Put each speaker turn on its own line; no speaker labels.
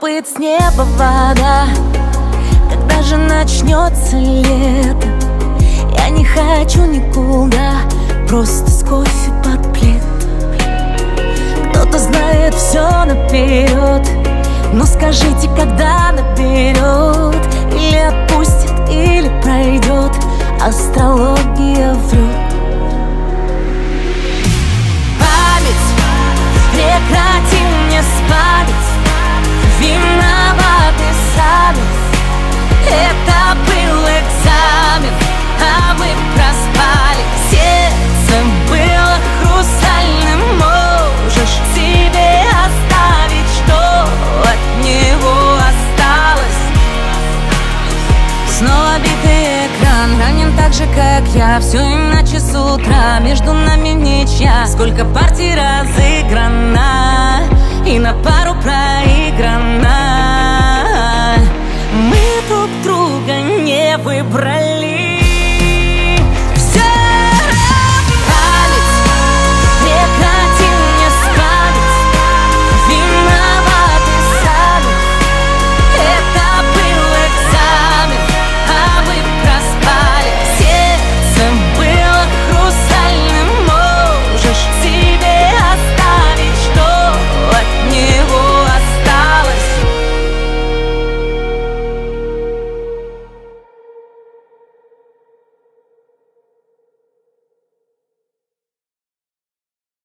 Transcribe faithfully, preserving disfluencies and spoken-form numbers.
Капает с неба вода. Когда же начнется лето? Я не хочу никуда, просто с кофе под плед. Кто-то знает все наперед, но скажите, когда наберет? Или отпустит, или пройдет. Астрология врет. Память, прекрати мне спамить. Виноваты сами. Это был экзамен, а мы проспали. Сердце было хрустальным. Можешь себе оставить, что от него осталось. Снова битый экран, ранен так же, как я. Все иначе с утра, между нами ничья. Сколько партий разыграно и на пару проиграно. Мы друг друга не выбрали.